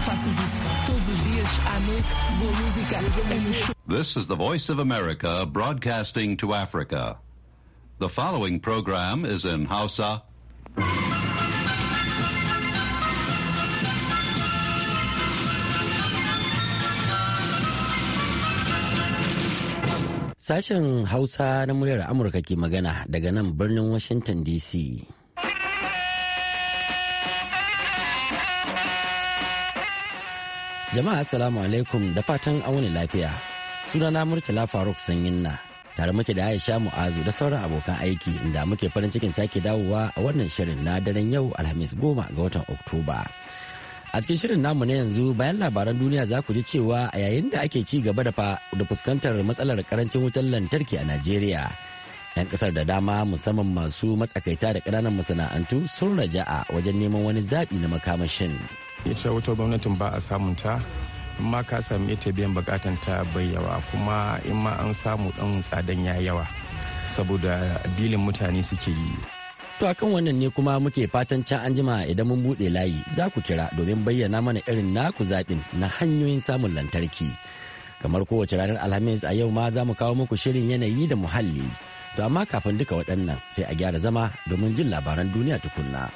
faças isso todos os dias, à noite, boa música, é no show. This is the Voice of America broadcasting to Africa. The following program is in Hausa. Sashen Hausa na muryar Amurka ke magana daga nan birnin Washington DC. Jama'a assalamu alaikum da fatan an wani lafiya. Sunana Murtala Faruk Sanyinna tare muke da Aisha Mu'azu da sauran abokan aiki inda muke farin cikin sake dawowa a wannan shirin na daren yau Alhamis 10 ga watan Oktoba. A cikin shirin namu na yanzu bayan labaran duniya za ku ji cewa a yayin da ake ci gaba da fuskantar matsalar karancin wutar lantarki a Najeriya. 'Yan kasar da dama musamman masu matsakaita da ƙananan masana'antu sun raja'a wajen neman wani zaɓi na makamashin. Ita wata gwamnatin ba a samun ta, in ma ka sami ita biyan bukatan ta bai yawa, kuma in ma an samu ɗan tsadan ya yawa saboda dilin mutane suke yi. To akan wannan ne kuma muke fatan can anjima idan mun buɗe layi za ku kira domin bayyana mana irin naku zaɓin na hanyoyin samun lantarki. Kamar kowace ranar Alhamis a yau ma za mu kawo muku shirin yanayi da muhalli. To amma kafin duka waɗannan sai a gyara zama domin jin labaran duniya tukunna.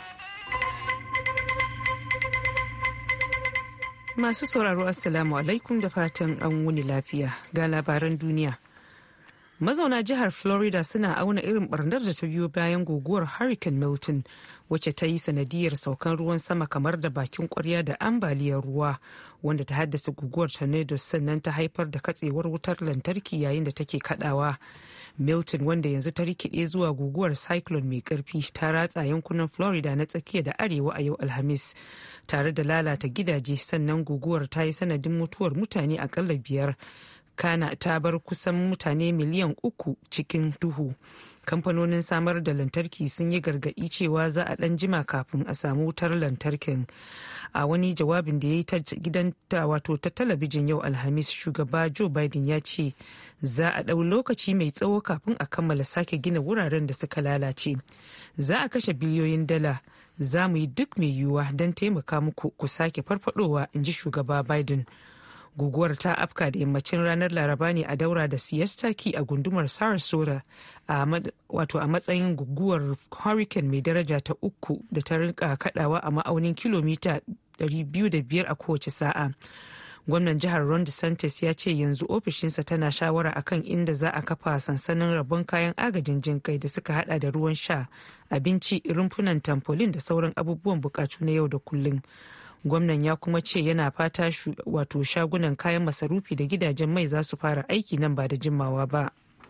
Masu sauraro Assalamu alaikum da fatan an wuni lafiya ga labaran duniya. Mazauna jihar Florida suna auna irin barnar da ta biyo bayan guguwar Hurricane Milton wacce ta yi sanadiyar saukan ruwan sama kamar da bakin kwarya da ambaliyar ruwa wanda ta haddasa guguwar tornadoes sannan ta haifar da katsewar wutar lantarki yayin da take kadawa. Milton wanda yanzu ta rikide zuwa guguwar cyclone mai karfi ta ratsa yankunan Florida na tsakiya da arewa a yau Alhamis tare da lalata gidaje, sannan guguwar ta yi sanadin mutuwar mutane akalla 5. Kana ta bar kusan mutane miliyan 3 cikin duhu. Kamfanonin samar da lantarki sun yi gargaɗi cewa za a ɗan jima kafin a samu wutar lantarkin. A wani jawabin da ya yi ta gidan wato ta talabijin yau Alhamis, shugaba Joe Biden ya ce za a ɗau lokaci mai tsawo kafin a kammala sake gina wuraren da suka lalace. Za a kashe biliyoyin dala. Za mu yi duk mai yiwuwa don taimaka muku ku sake farfadowa, in ji shugaba Biden. Guguwar ta afka da yammacin ranar Laraba ne a daura da Siesta Key a gundumar Sarasota a matsayin guguwar hurricane mai daraja ta 3 da ta rinka kadawa a ma'aunin kilomita 205 a kowace sa'a. Gwamnan jihar Ron DeSantis ya ce yanzu ofishinsa tana shawara akan inda za a kafa sansanin rabon kayan agajin jin kai da suka hada da ruwan sha, abinci, rumfunan tamfolin da sauran abubuwan bukatu na yau da kullum. Gwamnan ya kuma ce yana fata shagunan kayan masarufi da gidajen mai za su fara aiki nan ba da jimawa ba.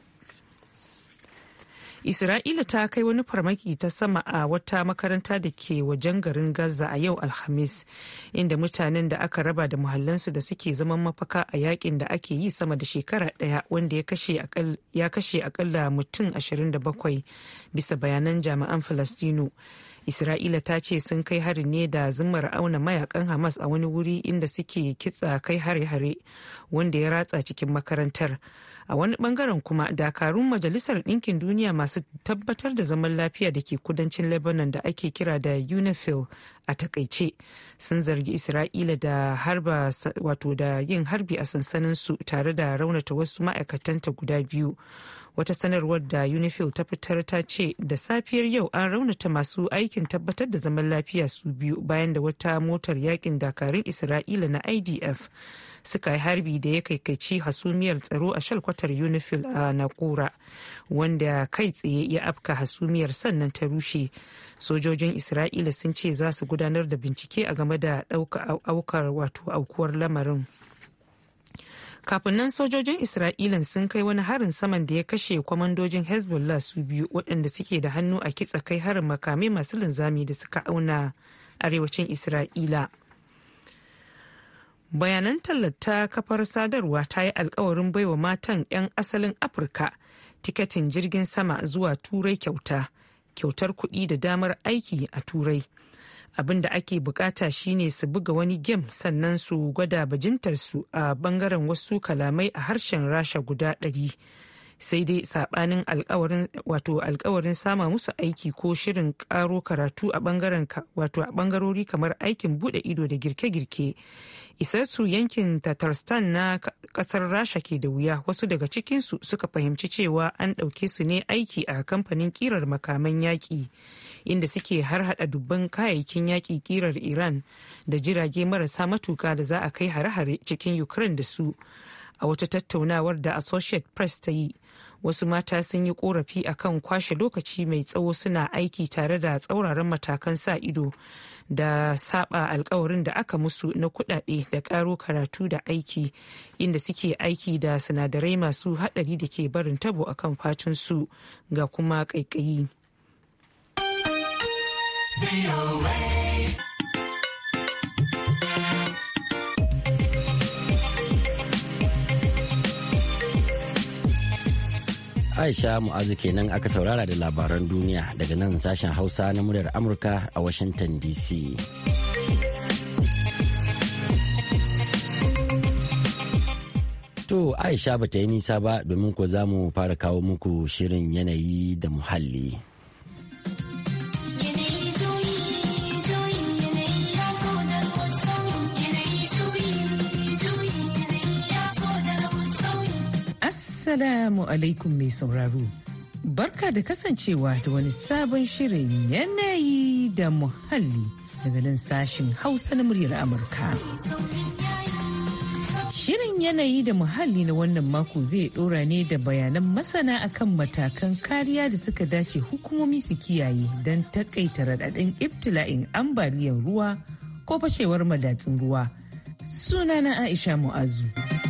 Isra'ila ta kai wani farmaki ta sama a wata makaranta da ke wajen garin Gaza a yau Alhamis, inda mutanen da aka raba da muhallansu da suke zaman mafaka a yakin da ake yi sama da shekara ɗaya wanda ya kashe akalla mutum 27 bisa bayanan jami'an Falastinu. Isra'ila ta ce sun kai hari ne da zimmar auna mayakan Hamas a wani wuri inda suke kitsa kai hare-hare wanda ya ratsa cikin makarantar. A wani bangaren kuma dakarun Majalisar Ɗinkin Duniya masu tabbatar da zaman lafiya da ke kudancin Lebanon da ake kira da UNIFIL a takaice sun zargi Isra'ila da yin harbi a sansaninsu tare da raunata wasu ma'aikatanta guda 2. Wata sanarwar da UNIFIL ta fitar ta ce da safiyar yau an raunata masu aikin tabbatar da zaman lafiya su 2 bayan da wata motar yakin dakarun Isra'ila na IDF suka yi harbi da ya kaikaici hasumiyar tsaro a shalkwatar UNIFIL a Nakura, wanda kai tsaye ya afka hasumiyar sannan ta rushe. Sojojin Isra'ila sun ce za su gudanar da bincike a game da aukuwar lamarin. Kafin nan sojojin Isra'ilan sun kai wani harin saman da ya kashe kwamandojin Hezbollah su 2 waɗanda suke da hannu a kitsa kai harin makamai masu linzami da suka auna arewacin Isra'ila. Bayanan tallata kafar sadarwa ta yi alkawarin baiwa matan 'yan asalin Afirka tiketin jirgin sama zuwa Turai kyautar kuɗi da damar aiki a Turai. Abin da ake bukata shine su buga wani gem sannan su gwada bajintarsu a bangaren wasu kalamai a harshen Rasha guda 100. sai dai sabanin alkawarin sama musu aiki ko shirin karo karatu a bangarori kamar aikin bude ido da girke-girke. Isassu yankin Tatarstan na kasar Rasha ke da wuya. Wasu daga cikinsu suka fahimci cewa an ɗauke su ne aiki a kamfanin kirar makaman yaƙi, inda suke harhaɗa dubban kayayyakin yaƙi kirar Iran da jirage marasa matuka da za a kai hare-hare cikin Ukraine da su. A wata tattaunawar da Associated Press ta yi, wasu mata sun yi korafi akan kwashe lokaci mai tsawo suna aiki tare da tsauraran matakan sa ido da saba alkawarin da aka musu na kudade da karo karatu da aiki, inda suke aiki da sinadarai masu hadari da ke barin tabo akan fatun su ga kuma kaikayi. Aisha Mu'azu kenan aka saurara da labaran duniya daga nan sashen Hausa na muryar Amurka a Washington DC. To Aisha bata yi nisa ba domin ko za mu fara kawo muku shirin yanayi da muhalli. Assalamu alaikum mai sauraro. Barka da kasancewa da wani sabon shirin yanayi da muhalli daga nan sashin Hausa na muryar Amurka. Shirin yanayi da muhalli na wannan mako zai dora ne da bayanan masana akan matakan kariya da suka dace hukumomi su kiyaye don takaita raɗaɗin ibtila'in ambaliyar ruwa ko fashewar madatsin ruwa. Sunana Aisha Mu'azu.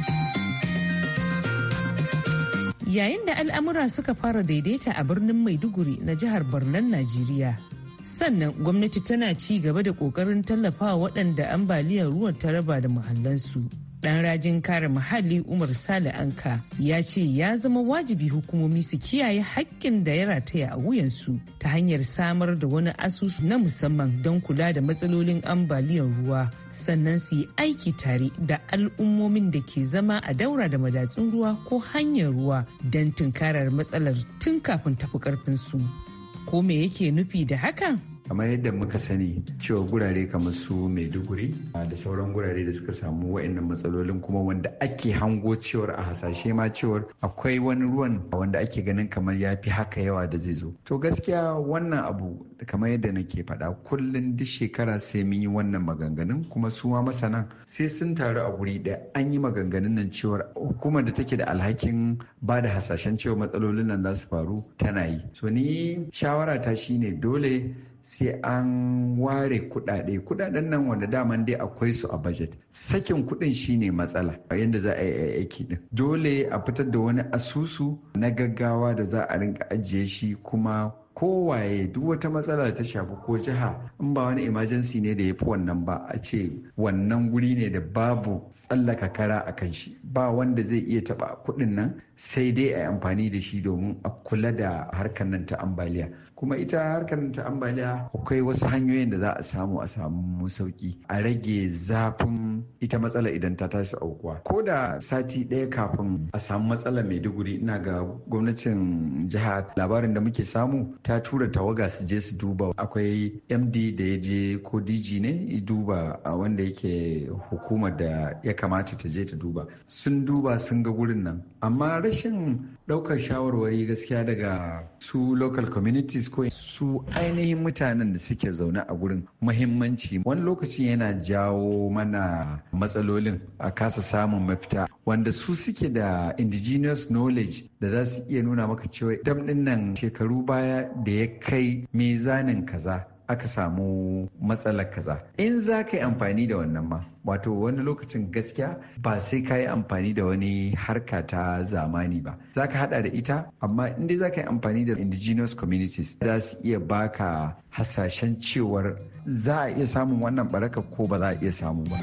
Yayin da al'amura suka fara daidaita a birnin Maiduguri na jihar Barnan Najeriya. Sannan gwamnati tana ci gaba da ƙoƙarin tallafawa waɗanda ambaliyar ruwan ta raba da muhallansu. Ɗan rajin kare muhalli Umar Sale Anka ya ce ya zama wajibi hukumomi su kiyaye haƙƙin da ya rataya a wuyansu ta hanyar samar da wani asusu na musamman don kula da matsalolin ambaliyar ruwa, sannan su yi aiki tare da al'ummomin da ke zama a daura da madatsun ruwa ko hanyar ruwa don tunkarar matsalar tun kafin tafi ƙarfinsu. Ko me yake nufi da hakan? Kamar yadda muka sani cewa gurare kamar su Maiduguri da sauran gurare da suka samu wa'annan matsalolin, kuma wanda ake hango cewar a hasashe ma cewar akwai wani ruwan wanda ake ganin kamar ya fi haka yawa da zai zo. To gaskiya wannan abu kamar yadda nake faɗa kullum duk shekara sai mun yi wannan maganganun, kuma su ma masanan sai sun taru a guri ɗaya an yi maganganun nan cewar hukumar da take da alhakin ba da hasashen cewa matsalolin nan za su faru tana yi. So ni shawara ta shine dole sai an ware kudaden nan wanda daman dai akwai su a budget. Sakin kudin shine matsala yadda za a yi aiki din. Dole a fitar da wani asusu na gaggawa da za a rinka ajiye shi, kuma kowaye duk wata matsala ta shafi ko jiha in ba wani emergency ne da ya fi wannan ba, a ce wannan guri ne da babu tsallaka kara a kan shi, ba wanda zai iya taba kudin nan sai dai a yi amfani da shi domin a kula da harkar nan ta ambaliya. Kuma ita harkar nan ta ambaliya akwai wasu hanyoyin da za a samu sauki, a rage zafin ita matsala idan ta tashi aukuwa. Ko da sati ɗaya kafin a samu matsala Maiduguri, ina ga gwamnatin jiha labarin da muke samu ta tura tawaga su je su duba. Akwai MD da ya je ko DG ne ya duba a wanda yake hukumar da ya kamata ta je ta duba. Sun duba sun ga gurin nan, amma rashin ɗaukar shawarwari gaskiya daga su local communities ko su ainihin mutanen da suke zaune a gurin muhimmanci wani lokaci yana jawo mana matsalolin a kasa samun mafita, wanda su suke da indigenous knowledge da za su iya nuna maka cewa dam ɗin nan shekaru baya da ya kai mizanin kaza aka samu matsalar kaza. In za ka yi amfani da wannan ma, wato wani lokacin gaskiya ba sai ka yi amfani da wani harka ta zamani ba, za ka hada da ita, amma inda za ka yi amfani da indigenous communities za su iya baka hasashen cewar za a iya samun wannan baraka ko ba za a iya samu ba.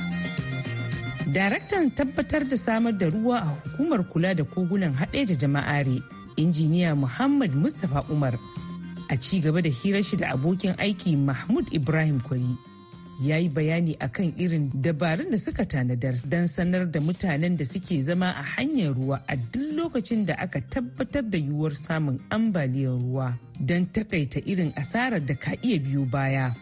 Daraktan tabbatar da samar da ruwa a hukumar kula da kogunan Haɗeja Jama'are, injiniya Muhammad Mustapha Umar, a ci gaba da hirar shi da abokin aiki Mahmud Ibrahim Kwari, ya yi bayani akan irin dabarun da suka tanadar don sanar da mutanen da suke zama a hanyar ruwa a duk lokacin da aka tabbatar da yiwuwar samun ambaliyar ruwa don takaita irin asarar da ka iya biyo baya.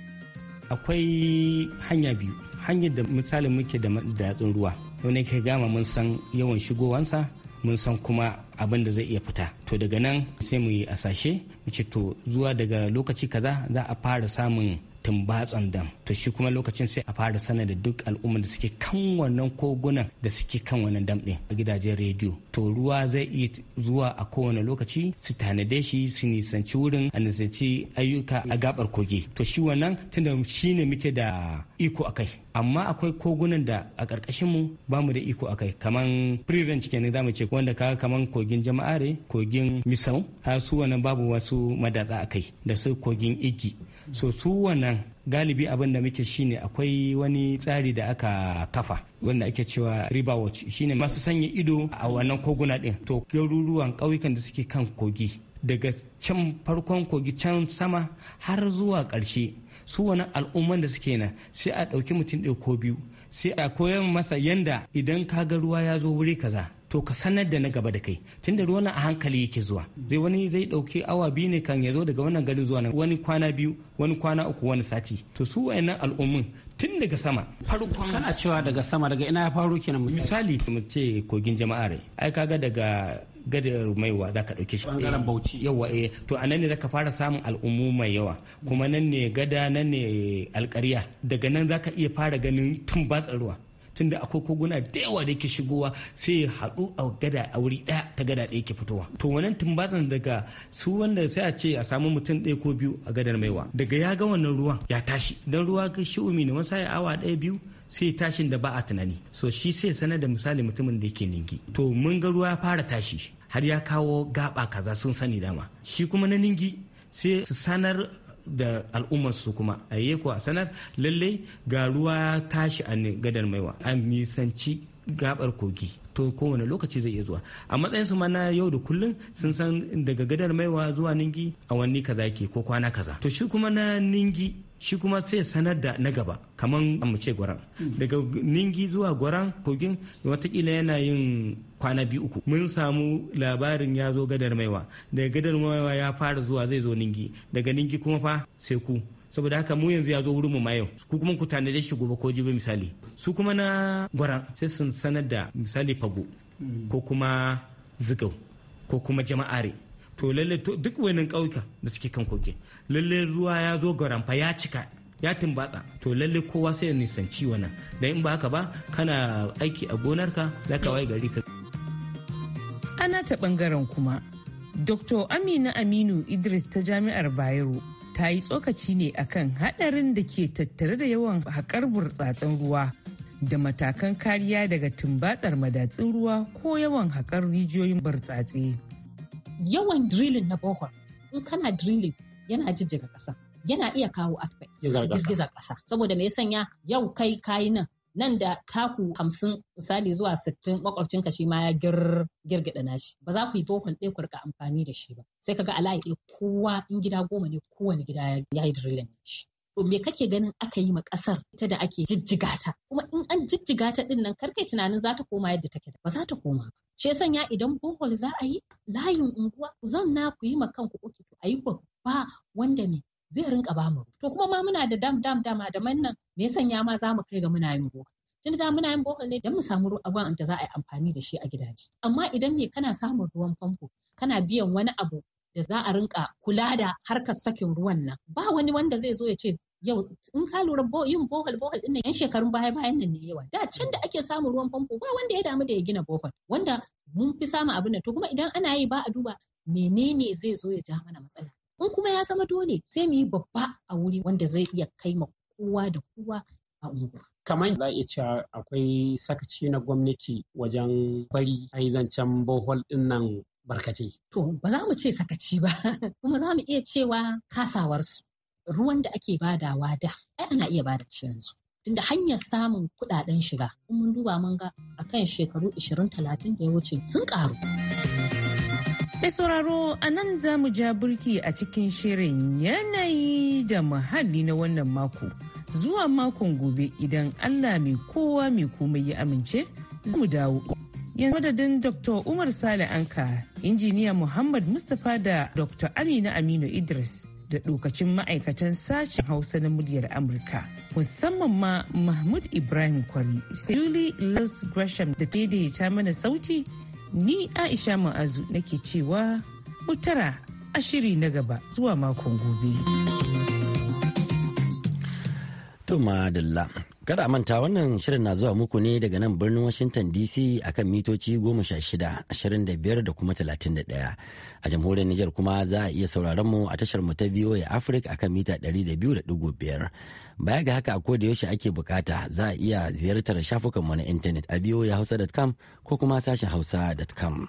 Akwai hanya biyu, hanyar da misalin muke da datsun ruwa wani ke gama mun san yawan shigowansa, mun san kuma abin da zai iya fita. To daga nan sai mu yi asashe mu ce to zuwa daga lokaci kaza za a fara samun tumbatsan dam, to shi kuma lokacin sai a fara sanar da duk al'ummar da suke kan wannan kogunan da suke kan wannan dam ɗin a gidajen rediyo. To ruwa zai iya zuwa a kowane lokaci, su tanade shi, su nisanci wurin, a nisanci ayyuka a gabar kogi. To shi wannan tunda shi ne muke da iko akai, amma akwai kogunan da a ƙarƙashin mu ba mu da iko akai, kaman free range kenan zamu ce, wanda kaga kaman kogin Jama'are, kogin Misau, har su wannan babu wasu madatsa akai, da su kogin Igi. So su wannan galibi abin da muke shine akwai wani tsari da aka kafa wanda ake cewa river watch, shine masu sanya ido a wannan koguna din. To garuruwan ƙauyukan da suke kan kogi daga can farkon kogi can sama har zuwa ƙarshe, su wani al'umman da suke nan sai a ɗauki mutum ɗaya ko biyu, sai a koyar masa yanda idan ka ga ruwa ya zo wuri kaza to ka sanar da na gaba da kai, tunda ruwan a hankali yake zuwa. Wani zai ɗauki awa biyu ne kan ya zo daga wannan garin zuwa nan, wani kwana biyu, wani kwana uku, wani sati. To su wayannan al'ummin tun daga sama farkon. Kana cewa daga sama, daga ina ya faru kenan? Misali mu ce kogin Jama'are, ai kaga daga gadar Maiwa za ka ɗauke shi bangaren Bauchi. Yawa to a nan ne za ka fara samun al'ummu mai yawa, kuma nan ne gada, nan ne alƙarya. Daga nan za ka iya fara ganin tumbatsar ruwa, tunda akwai koguna da yawa da yake shigowa sai ya haɗu a gada a wuri ɗaya, ta gada ɗaya ke fitowa. To wannan tumbatsan daga su wanda sai a ce a samu mutum ɗaya ko biyu a gadar Maiwa, daga ya ga wannan ruwan ya tashi, dan ruwa ga shi'umi ne masa ya awa ɗaya biyu sai tashin da ba a tunani. So shi sai sanar da misali mutumin da yake Ningi, to mun ga ruwa ya fara tashi har ya kawo gaba kaza, sun sani dama. Shi kuma na Ningi sai su sanar da al'ummarsu kuma a yi ko a sanar lalle ga ruwa tashi a gadar Maiwa, an nisanci gabar kogi. To kowane lokaci zai iya zuwa a matsayin su ma na yau da kullum, sun san daga gadar Maiwa zuwa Ningi awanni kaza yake ko kwana kaza. To shi kuma na Ningi shi kuma sai sanar da na gaba, kaman mu ce Gwaran, daga Ningi zuwa Gwaran kogin watakila yana yin kwana 2-3. Mun samu labarin ya zo gadar Maiwa, daga gadar Maiwa ya fara zuwa zai zo Ningi, daga Ningi kuma fa sai ku. Saboda haka mu yanzu ya zo wurin mu ma yau, ku kuma ku tanade shi gobe ko jibi misali. Su kuma na Gwaran sai sun sanar da misali Fago ko kuma Zigau ko kuma Jama'are. To lalle duk wani ƙauyuka da suke kan kogi, lalle ruwa ya zo Gwaran fa ya cika, ya tumbatsa. To lalle kowa sai ya nisanci wannan, da in ba haka ba kana aiki a gonarka za ka waye gari ka. Ana ta bangaren kuma Dr. Amina Aminu Idris ta Jami'ar Bayero ta yi tsokaci ne akan haɗarin da ke tattare da yawan haƙar burtsatsen ruwa da matakan kariya daga tumbatsar madatsin ruwa ko yawan haƙar rijiyoyin burtsatse. Yawan drilling na bohol, in kana drilling yana jijjiga ƙasa, yana iya kawo earthquake, girgizar ƙasa. Saboda me ya sanya yau kai kayi nan da taku 50 misali zuwa 60 makwabcinka shi ma ya girgida nashi. Ba za ku yi bohol ɗaya ku rika amfani da shi ba. Sai kaga a layi ɗaya kowa in gida 10 ne kowane gida ya yi drilling shi. To me kake ganin aka yi ma ƙasar ita da ake jijjiga ta? Kuma in an jijjiga ta ɗin nan karkai tunanin za ta koma yadda take, ba za ta koma. Shi ya sanya idan bohol za a yi layin unguwa ku zanna ku yi ma kanku uku a yi babba wanda me zai rinka ba mu. To kuma ma muna da dam da man nan me ya sanya ma za mu kai ga muna yin bohol. Tunda da muna yin bohol ne don mu samu ruwan da za a yi amfani da shi a gidaje. Amma idan me kana samun ruwan famfo, kana biyan wani abu da za a rinka kula da harkar sakin ruwan nan. Ba wani wanda zai zo ya ce yau in ka lura yin bohol din nan yan shekarun bayan nan ne yawa. Da can da ake samun ruwan famfo ba wanda ya damu da ya gina bohol, wanda mun fi samun abin nan. To kuma idan ana yi ba a duba menene zai zo ya ja mana matsala. In kuma ya zama dole sai mu yi babba a wuri wanda zai iya kai ma kowa da kowa a unguwa. Kamar za a iya cewa akwai sakaci na gwamnati wajen bari a yi zancen bohol din nan barkatai. To ba za mu ce sakaci ba, kuma za mu iya cewa kasawarsu. Ruwan da ake badawa da ai ana iya bada shi yanzu. Tunda hanyar samun kuɗaɗen shiga, in mun duba mun ga akan shekaru 20-30 da ya wuce sun ƙaru. Mai sauraro a nan za mu ja burki a cikin shirin yanayi da muhalli na wannan mako. Zuwa makon gobe idan Allah mai kowa mai komai ya amince, za mu dawo. Yanzu madadin Dr. Umar Sale Anka, injiniya Muhammad Mustapha da Dr. Amina Aminu Idris da dokacin ma'aikatan sashen Hausa na muryar Amurka. Musamman ma Mahmud Ibrahim Kwari, Julie Liz Gresham da daidaita mana sauti. Ni Aisha Ma'azu nake cewa mutara a shiri na gaba zuwa makon gobe. To madalla. Kada a manta wannan shirin na zuwa muku ne daga nan birnin Washington DC akan mitoci 16, 25 da kuma 31. A jamhuriyar Nijar kuma za a iya sauraron mu a tashar mu ta VOA Africa akan mita 200.5. Baya ga haka a koda yaushe ake bukata za a iya ziyartar shafukan mu na intanet a voahausa.com ko kuma sashen hausa.com.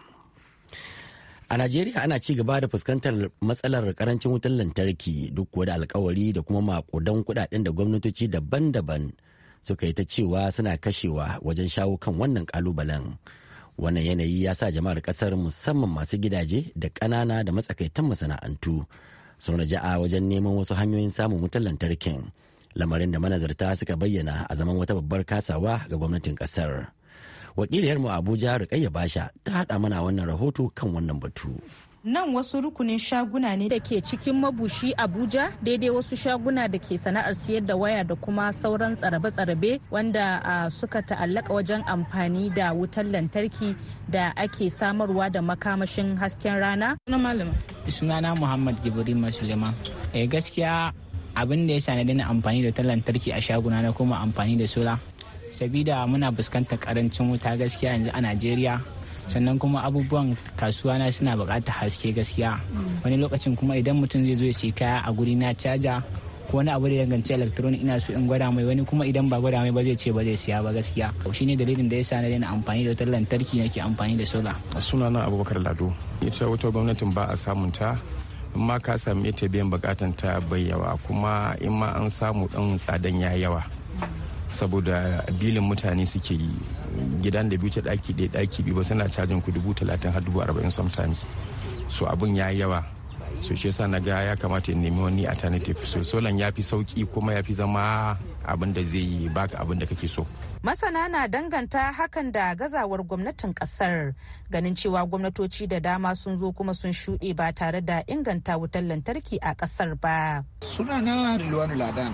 A Najeriya ana ci gaba da fuskantar matsalar karancin wutar lantarki duk da alkawari da kuma makudan kudaden da gwamnatoci daban-daban suka yi ta cewa suna kashewa wajen shawo kan wannan kalubalen. Wannan yanayi ya sa jama'ar kasar musamman masu gidaje da ƙanana da matsakaitan masana'antu sun raja'a wajen neman wasu hanyoyin samun wutar lantarkin, lamarin da manazarta suka bayyana a zaman wata babbar kasawa ga gwamnatin kasar. Wakiliyarmu Abuja Rukayya Basha ta haɗa mana wannan rahoto kan wannan batu. Nan wasu rukunin shaguna ne da ke cikin mabushi Abuja, daidai wasu shaguna da ke sana'ar siyar da waya da kuma sauran tsarabe-tsarabe wanda suka ta'allaka wajen amfani da wutar lantarki da ake samarwa da makamashin hasken rana. Sunana Muhammad Gibrima Suleiman. Gaskiya abin da ya sa na daina amfani da wutar lantarki a shaguna na kuma amfani da sola. Sabida muna fuskantar karancin wuta gaskiya yanzu a Najeriya. Sannan kuma abubuwan kasuwa na suna bukatar haske gaskiya. Wani lokacin kuma idan mutum zai zo ya siya kaya a guri na caja ko wani abu da ya danganci electronic ina so in gwada mai, wani kuma idan ba gwada mai ba zai ce ba zai siya ba gaskiya. Shi ne dalilin da ya sa na daina amfani da wutar lantarki nake amfani da sola. Sunana Abubakar Lado. Ita wata gwamnatin ba a samun ta, in ma ka sami ita biyan bukatan ta bai yawa, kuma in ma an samu dan tsadan ya yawa. Saboda bilin mutane suke yi, gidan da biyu ta daki ɗaya daki biyu ba suna cajin ku 30,000 har 40,000 sometimes. So abun ya yawa, so shi yasa na ga ya kamata in nemi wani alternative. So solan ya fi sauki kuma ya fi zama abin da zai baka abin da kake so. Masana na danganta hakan da gazawar gwamnatin kasar, ganin cewa gwamnatoci da dama sun zo kuma sun shuɗe ba tare da inganta wutar lantarki a kasar ba. Sunana Rilwanu Ladan.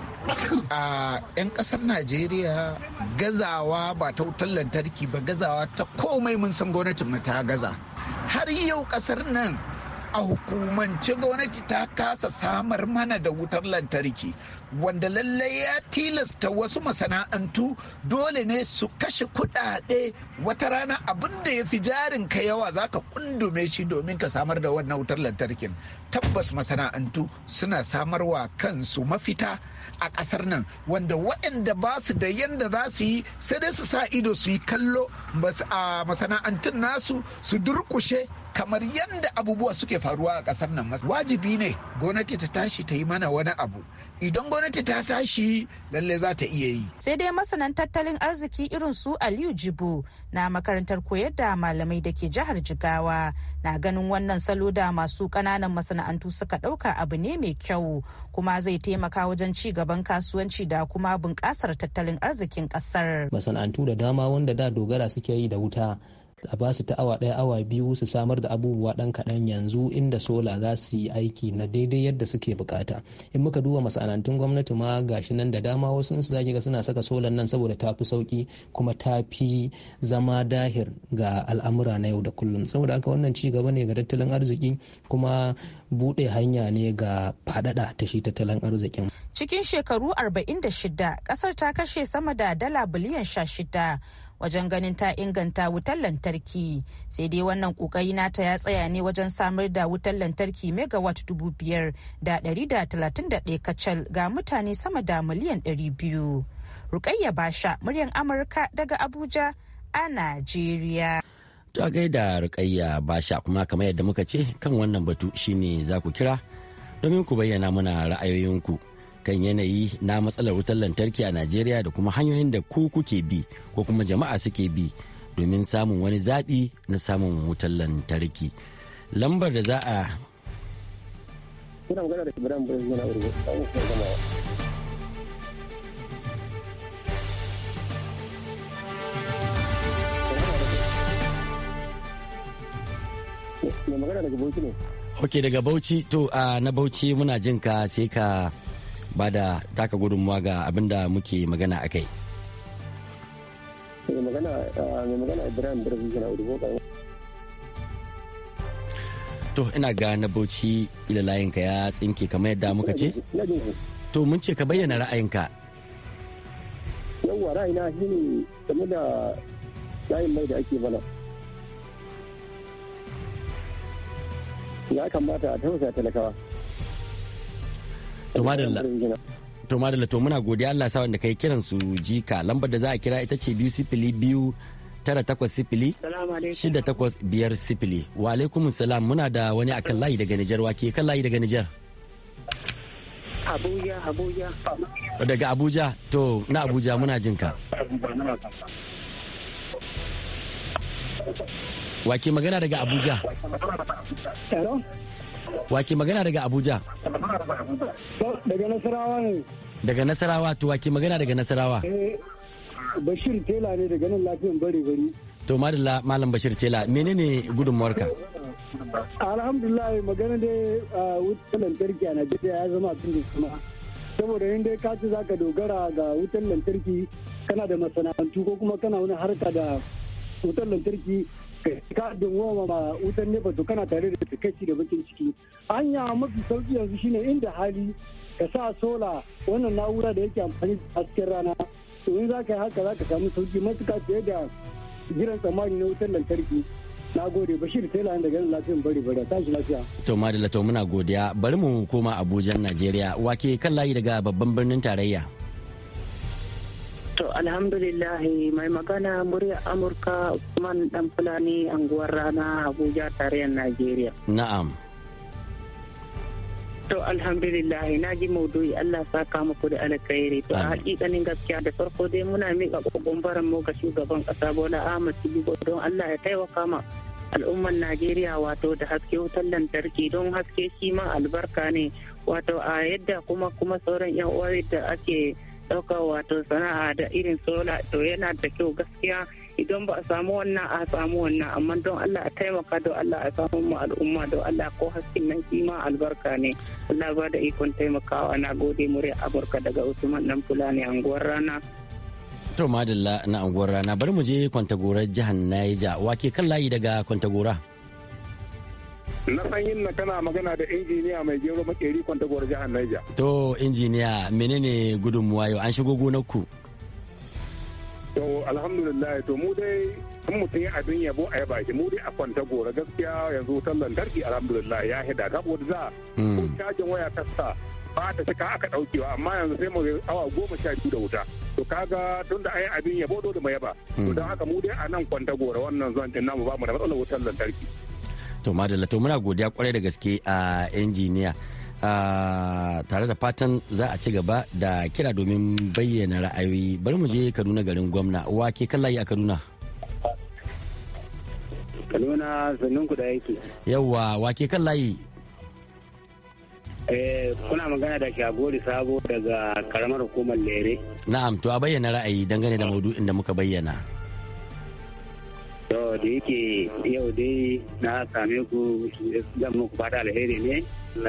A 'yan kasar Najeriya gazawa ba ta wutar lantarki ba, gazawa ta komai mun san gwamnatin ta gaza. Har yau kasar nan a hukumance gwamnati ta kasa samar mana da wutar lantarki, wanda lallai ya tilasta wasu masana'antu dole ne su kashe kudade. Wata rana abin da ya fi jarin ka yawa zaka kundume shi domin ka samar da wannan wutar lantarkin. Tabbas masana'antu suna samarwa kansu mafita a kasar nan, wanda waɗanda ba su da yanda za su yi sai dai su sa ido su yi kallo a masana'antun nasu su durkushe kamar yadda abubuwa suke faruwa a kasar nan. Wajibi ne gwamnati ta tashi ta yi mana wani abu. Idan gwamnati ta tashi lalle za ta iya yi. Sai dai masanan tattalin arziki irin su Aliyu Jibo na makarantar koyar da malamai da ke jihar Jigawa na ganin wannan salo da masu ƙananan masana'antu suka ɗauka abu ne mai kyau, kuma zai taimaka wajen ci gaban kasuwanci da kuma bunƙasar tattalin arzikin ƙasar. Masana'antu da dama wanda da dogara suke yi da wuta, a ba su ta awa ɗaya awa biyu su samar da abubuwa ɗan kaɗan, yanzu inda sola za su yi aiki na daidai yadda suke bukata. In muka duba masana'antun gwamnati ma gashi nan da dama wasu su zaki ga suna saka solan nan saboda ta fi sauki kuma ta fi zama dahir ga al'amura na yau da kullum. Saboda haka wannan ci gaba ne ga tattalin arziki kuma buɗe hanya ne ga faɗaɗa ta shi tattalin arzikin. Cikin shekaru 46 ƙasar ta kashe sama da dala biliyan 16 wajen ganin ta inganta wutar lantarki, sai dai wannan kokari nata ya tsaya ne wajen samar da wutar lantarki megawatt 5,131 kacal ga mutane sama da miliyan 200. Rukayya Basha, muryar Amurka daga Abuja a Najeriya. Ta gaida Rukayya Basha, kuma kamar yadda muka ce kan wannan batu shine za ku kira domin ku bayyana mana ra'ayoyinku kan yanayi na matsalar wutar lantarki a Najeriya da kuma hanyoyin da ku kuke bi ko kuma jama'a suke bi domin samun wani zaɓi na samun wutar lantarki. lambar da za a kuna magana da Ibrahim Brazil na Urgo dan ku gamawa ne magana daga Bauchi ne. Ok, daga Bauchi to na Bauchi muna jin ka sai ka bada taka gudunmuwa ga abinda muke magana akai. Mai magana Ibrahim Brazil na Urgo kan. To ina ga na Bauchi ila layinka ya tsinke kamar yadda muka ce? To mun ce ka bayyana ra'ayinka. Yawwa ra'ayina shine game da layin mai da ake mana. Ya kamata a tausaya talakawa. To madalla to muna godiya Allah sa wanda kai kiran su jika lambar da za a kira ita ce 202 980-6850. Wa alaikum salam muna da wani akan layi daga Nijar wake kan layi daga Nijar. Abuja. Daga Abuja to na Abuja muna jin ka. Wake magana daga Abuja. Wake magana daga Abuja. Daga Nasarawa ne. Daga Nasarawa to wake magana daga Nasarawa. Bashir Tela ne daga nan lafiyan bari. To madalla Malam Bashir Tela menene gudunmuwarka? Alhamdulillah magana da wutar lantarki a Najeriya ya zama abin da kuma saboda yin dai ka ce zaka dogara ga wutar lantarki kana da masana'antu ko kuma kana wani harka da wutar lantarki ka dingoma ma wutar nefa to kana tare da takaici da bakin ciki. Hanya mafi sauki yanzu shine inda hali ka sa sola wannan na'ura da yake amfani da hasken rana to in za ka yi haka za ka samu sauki matuka fiye da jiran tsammani na wutar lantarki. Na gode Bashir Tela daga nan lafiyan bari tashi lafiya. To madalla to muna godiya bari mu koma Abuja Najeriya wake kan layi daga babban birnin tarayya. To alhamdulillah mai magana murya Amurka Usman dan Fulani anguwar Rana Abuja tarayyar Najeriya. Na'am. To alhamdulillah na ji maudu'i Allah saka muku da alkhairi. To a hakikanin gaskiya da farko dai muna miƙa kokon baran mu ga shugaban ƙasa Bola Ahmed Tinubu don Allah ya taimaka ma al'umman Najeriya wato da haske wutar lantarki don haske shi ma albarka ne wato a yadda kuma sauran yan uwa da ake ɗauka wato sana'a da irin sola to yana da kyau gaskiya idan ba a samu wannan a samu wannan amma don Allah a taimaka don Allah a samu mu al'umma don Allah ko haskin nan shi ma albarka ne Allah ba da ikon taimakawa na gode murya Amurka daga Usman dan Fulani anguwar Rana. To madalla na anguwar Rana bari mu je Kwantagora jihar Niger wake kan layi daga Kwantagora. Na san yin na kana magana da injiniya mai gero makeri Kwantagora jihar Niger. To injiniya menene gudunmuwa yau an shigo gonar ku? To alhamdulillah to mu dai in mutum ya abin yabo a yaba shi mu dai a Kwantagora gaskiya yanzu wutar lantarki alhamdulillah ya hida saboda za ko cajin waya kasa ba ta cika aka daukewa amma yanzu sai mu awa 12 da wuta to kaga tun da ayi abin yabo dole mu yaba to don haka mu dai a nan Kwantagora wannan zon din namu ba mu da matsalar wutar lantarki. To madalla to muna godiya kwarai da gaske a injiniya tare da fatan za a ci gaba da kira domin bayyana ra'ayoyi bari mu je Kaduna garin gwamna wake kan layi a Kaduna. Kaduna sannan ku da yake. Yawwa wake kan layi. Kuna magana da Shagori Sabo daga karamar hukumar Lere. Na'am to a bayyana ra'ayi dangane da maudu'in da muka bayyana. To da yake yau dai na same ku zan muku fata alheri ne.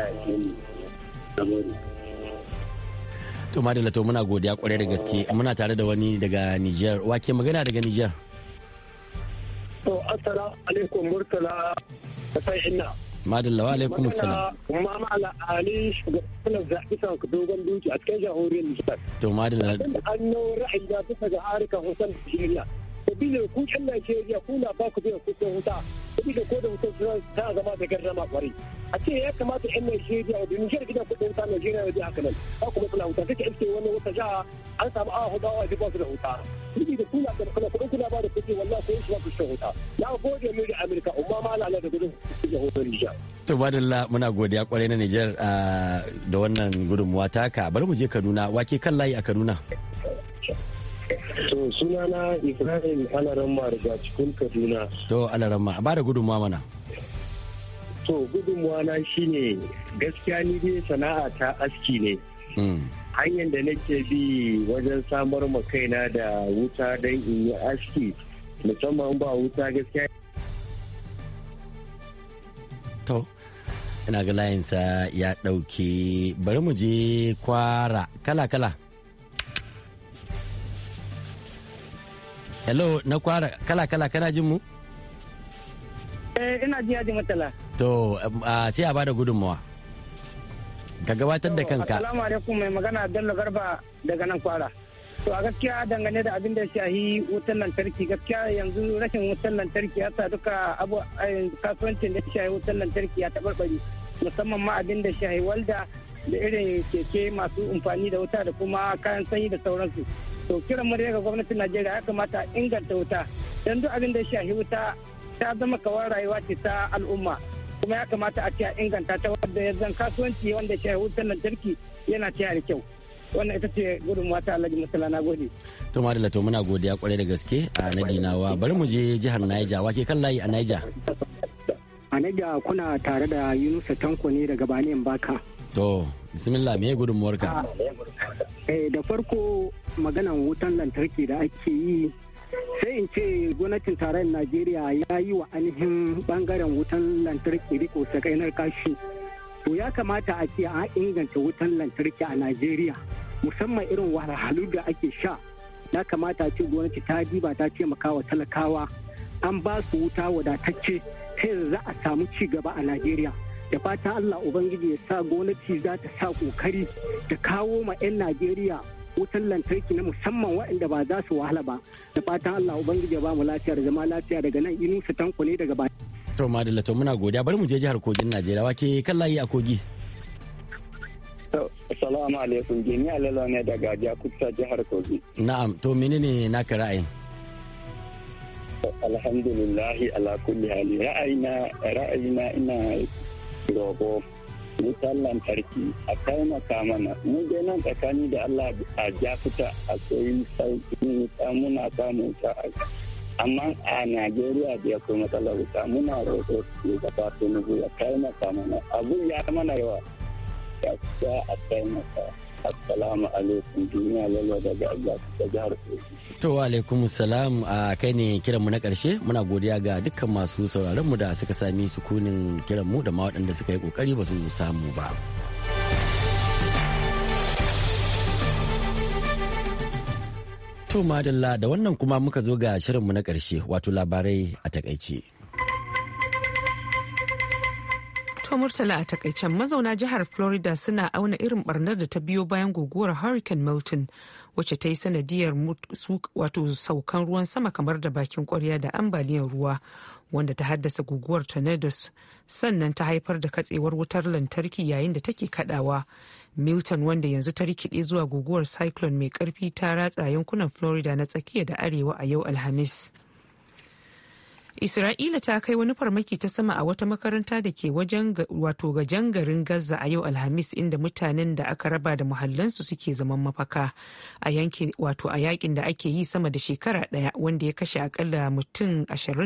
To madalla to muna godiya kwarai da gaske muna tare da wani daga Niger wake magana daga Niger. To assalamu alaikum Murtala sai inna. Madalla wa alaikum assalam. Kuma mala Ali shugaban zaɓi sa dogon duki a cikin jamhuriyar Niger. To madalla. An nau ra'ayi da bisa ga harkar Hussein Nigeria. Sabida ku ƴan Najeriya kuna ba ku biyan kuɗin wuta. Sabida ko da wutar ta zama da garrama kwarai. A ce ya kamata ƴan Najeriya da Nijar gidan kuɗin wuta Najeriya da haka nan. Ba kuma kula wuta take iske wani wata jiha an samu awa hudu awa ba su da wuta. Sabida kuna da kuɗin kuna ba da kuɗi wallahi ko shi ba ku wuta. Na gode mu da Amerika umma ma na da gudun kuɗin hoton Nijar. To madalla muna godiya kwarai na Nijar da wannan gudunmuwa taka bari mu je Kaduna wake kan layi a Kaduna. To sunana Ibrahim Alaramma daga cikin Kaduna. To Alaramma a bada gudunmawa mana. so gudunmuwa na shine gaskiya ni dai sana'a ta aski ne. Hanyar da nake bi wajen samar ma kaina da wuta don in yi aski musamman ba wuta gaskiya. To, ina ga layinsa ya ɗauke, bari mu je Kwara kala-kala. Hello, na Kwara kala-kala, kana jin mu? Ina ji yaji matala. To, sai a bada gudunmawa. Ka gabatar da kanka. Assalamu alaikum, mai magana Bello Garba daga nan Kwara. To a gaskiya dangane da abin da ya shahi wutar lantarki, gaskiya yanzu rashin wutar lantarki ya sa duka kasuwancin da ya shahi wutar lantarki ya taɓarɓare, musamman ma abin da shahi walda da irin keke masu amfani da wuta da kuma kayan sanyi da sauransu. To kiran mu daga gwamnatin Najeriya ya kamata inganta wuta, don duk abin da ya shahi wuta ta zama kawar rayuwa ce ta al'umma, kuma ya kamata a ce a inganta ta wadda ya zan kasuwanci wanda ya shahi wutar lantarki yana ta da kyau. Wannan ita ce gudunmuwa ta Alhaji Murtala, na gode. To Madalla, to muna godiya kwarai da gaske a Nadinawa. Bari mu je jihar Niger. Wake kan layi a Niger? A Niger kuna tare da Yunusa Tanko ne daga Baniyan Baka. To, bismillah, me gudunmuwarka? Da farko maganan wutan lantarki da ake yi, sai in ce gwamnatin tarayyar Najeriya ya yi wa ainihin bangaren wutan lantarki riko sakainar kashi. To ya kamata a ce an inganta wutan lantarki a Najeriya, musamman irin wahalhalu da ake sha. Ya kamata a ce gwamnati ta diba ta taimaka wa talakawa, an ba su wuta wadatacce ta yadda za a samu ci gaba a Najeriya. Da fatan Allah Ubangiji ya sa gwamnati za ta sa kokari ta kawo ma 'yan Najeriya wutan lantarki na musamman waɗanda ba za su wahala ba. Da fatan Allah Ubangiji ya ba mu lafiya da zama lafiya. Daga nan Yunusa Tanko ne daga Bani. To Madalla, to muna godiya. Bari mu je jihar Kogin Najeriya. Wake kan layi a Kogi? Assalamu alaikum. Jami'a Lalo ne daga Jakuta jihar Kogi. Na'am, to menene naka ra'ayin? Alhamdulillahi ala kulli hali. Ra'ayina ina roƙo wutan lantarki a taimaka mana. Mu dai nan tsakani da Allah a Jakuta akwai sauƙin wuta, muna samun wuta amma a Najeriya da ya kuma matsalar wuta, muna roƙo su gaba Tinubu ya taimaka mana. Abu ya mana yawa, ya a taimaka. Assalamu alaikum, duniya lalo daga jihar Kogi. To alaikum salam, a kai ne kiranmu na ƙarshe. Muna godiya ga dukkan masu sauraron mu da suka sami sukunin kiranmu da ma waɗanda suka yi ƙoƙari ba su samu ba. To madalla, da wannan kuma muka zo ga shirinmu na ƙarshe, wato labarai a takaice. To Murtala, a takaicen mazauna jihar Florida suna auna irin barnar da ta biyo bayan guguwar Hurricane Milton, wacce ta yi sanadiyar wato saukan ruwan sama kamar da bakin kwarya da ambaliyar ruwa, wanda ta haddasa guguwar tornadoes, sannan ta haifar da katsewar wutar lantarki yayin da take kadawa. Milton, wanda yanzu ta rikide zuwa guguwar cyclone mai karfi, ta ratsa yankunan Florida na tsakiya da arewa a yau Alhamis. Isra'ila ta kai wani farmaki ta sama a wata makaranta da ke gajen garin Gaza a yau Alhamis, inda mutanen da aka raba da muhallansu suke zaman mafaka a yakin da ake yi sama da shekara daya, wanda ya kashe akalla mutum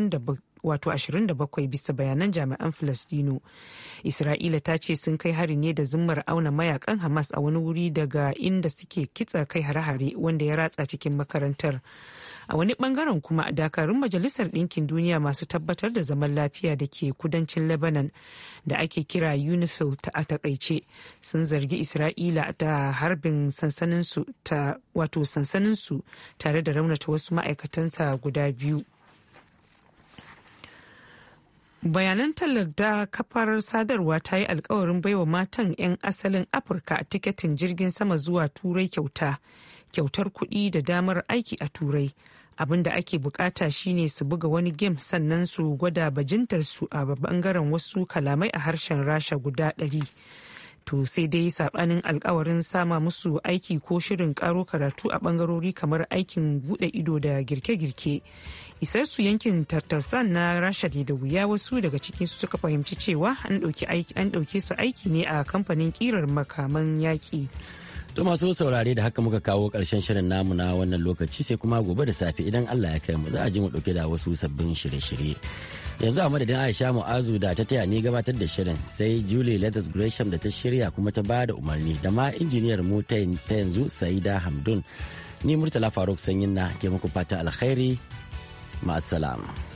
27 bisa bayanan jami'an Falastino. Isra'ila ta ce sun kai hari ne da zimmar auna mayakan Hamas a wani wuri daga inda suke kitsa kai hare-hare wanda ya ratsa cikin makarantar. A wani bangaren kuma, dakarun Majalisar Ɗinkin Duniya masu tabbatar da zaman lafiya da ke kudancin Lebanon da ake kira UNIFIL a takaice, sun zargi Isra'ila da harbin sansaninsu tare da raunata wasu ma'aikatansa guda biyu. Bayanan tallar da kafar sadarwa ta yi alkawarin baiwa matan 'yan asalin Afirka a tiketin jirgin sama zuwa Turai kyautar kuɗi da damar aiki a Turai. Abin da ake bukata shine su buga wani game sannan su gwada bajintarsu a bangaren wasu kalamai a harshen Rasha guda 100. To sai dai sabanin alkawarin sama musu aiki ko shirin karo karatu a bangarori kamar aikin bude ido da girke-girke. Isar su yankin Tartarsan na Rasha da wuya, wasu daga cikin su suka fahimci cewa an ɗauke su aiki ne a kamfanin kirar makaman yaƙi. To masu saurare, da haka muka kawo ƙarshen shirin namu na wannan lokaci, sai kuma gobe da safe idan Allah ya kai mu za a ji mu ɗauke da wasu sabbin shirye-shirye. Yanzu a madadin Aisha Mu'azu da ta taya ni gabatar da shirin sai Julie Leathers Gresham da ta shirya kuma ta ba da umarni da ma injiniyar mu ta yanzu Saida Hamdun. Ni Murtala Faruk Sanyin na ke muku fata alkhairi. Ma'assalam.